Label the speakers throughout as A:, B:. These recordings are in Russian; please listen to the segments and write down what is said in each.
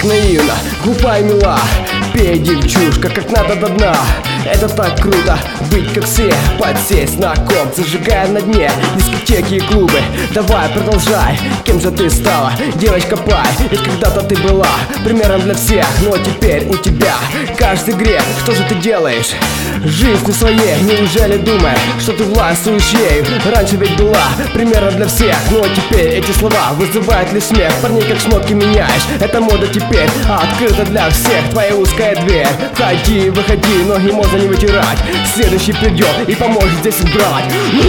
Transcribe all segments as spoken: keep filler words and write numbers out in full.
A: так наивно, глупа и мила. Пей, девчушка, как надо до дна. Это так круто, быть как все. Подсесть на комп, зажигая на дне дискотеки и клубы. Давай, продолжай, кем же ты стала? Девочка пай, ведь когда-то ты была примером для всех. Но теперь у тебя каждый грех. Что же ты делаешь? Жизнь не своей, неужели думаешь, что ты властвуешь ею? Раньше ведь была примером для всех, но теперь эти слова вызывают лишь смех. Парней как шмотки меняешь, это мода теперь открыта для всех. Твоя узкая дверь, входи, выходи, ноги можно не вытирать. Следующий придет и поможет здесь убрать.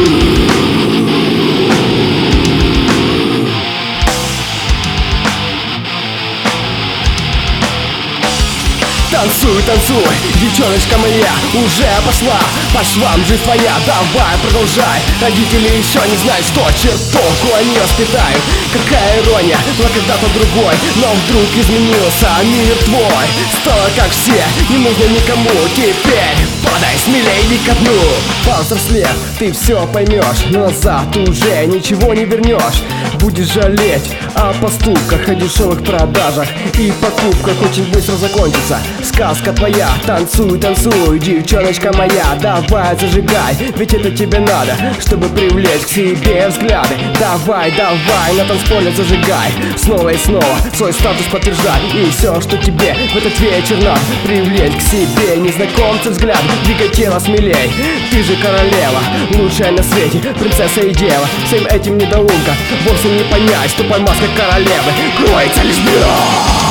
A: Танцуй, танцуй, девчоночка моя уже пошла по швам, жизнь твоя, давай, продолжай. Родители еще не знают, что чертовку они воспитают. Какая ирония, была когда-то другой, но вдруг изменился мир твой. Стало как все, не нужно никому теперь. Падай смелей, иди ко дну. Повзрослев, ты все поймешь, но назад ты уже ничего не вернешь. Будешь жалеть о поступках, о дешевых продажах и покупках. Очень быстро закончится сказка твоя. Танцуй, танцуй, девчоночка моя, давай, зажигай, ведь это тебе надо, чтобы привлечь к себе взгляды. Давай, давай, на танцполе зажигай, снова и снова свой статус подтверждай. И все, что тебе в этот вечер надо, привлечь к себе незнакомца взгляд. Двигай тело смелей, ты же королева, лучшая на свете, принцесса и дева. Всем этим недоумкам вовсе не понять, что под маской королевы кроется лишь беда.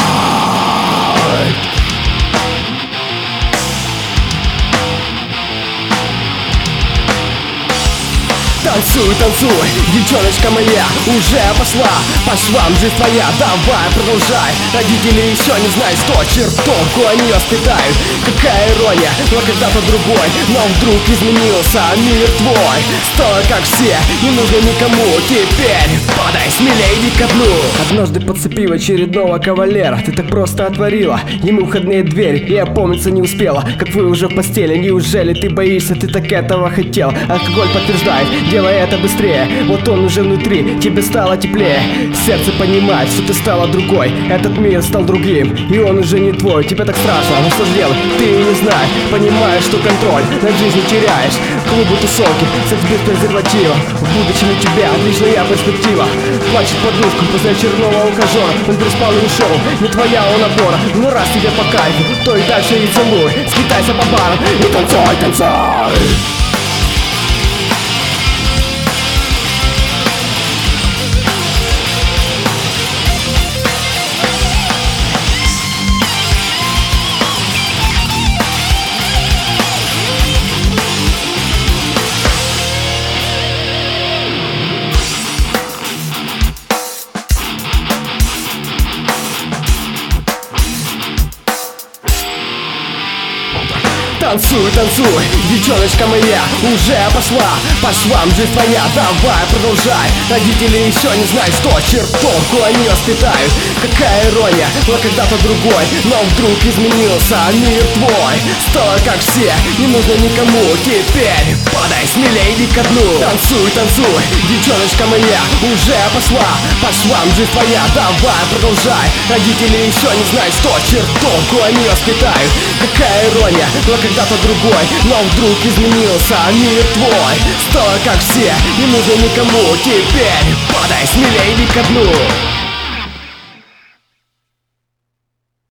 A: Танцуй, танцуй, девчоночка моя уже пошла по швам, жизнь твоя, давай, продолжай. Родители еще не знают, что чертовку они воспитают. Какая ирония, была когда-то другой, но вдруг изменился мир твой. Стало как все, не нужно никому теперь. Падай смелей, иди ко дну. Однажды подцепив очередного кавалера, ты так просто отворила ему входные двери и опомниться не успела, как вы уже в постели. Неужели ты боишься, ты так этого хотел? Алкоголь подтверждает, делай это быстрее, вот он уже внутри, тебе стало теплее. Сердце понимает, что ты стала другой, этот мир стал другим, и он уже не твой. Тебе так страшно, но что ж делать, ты не знаешь. Понимаешь, что контроль над жизнью теряешь. Клубы, тусовки, секс без презерватива. В будущем у тебя отличная перспектива. Плачет подушку после очередного ухажера. Он переспал и ушел, не твоя он опора. Но раз тебе по кайфу, то и дальше и целуй. Скитайся по барам и танцуй, танцуй. Танцуй, танцуй, девчоночка моя уже пошла по швам, жизнь твоя, давай, продолжай. Родители еще не знают, что чертовку они воспитают. Какая ирония, была когда-то другой, но вдруг изменился мир твой. Стало как все, не нужно никому теперь. Падай смелей, иди ко дну. Танцуй, танцуй, девчоночка моя уже пошла по швам, жизнь твоя, давай, продолжай. Родители еще не знают, что чертовку они воспитают. Какая ирония, была когда-то другой, но вдруг изменился мир твой. Стало как все, не нужно никому теперь. Падай смелей, иди ко дну.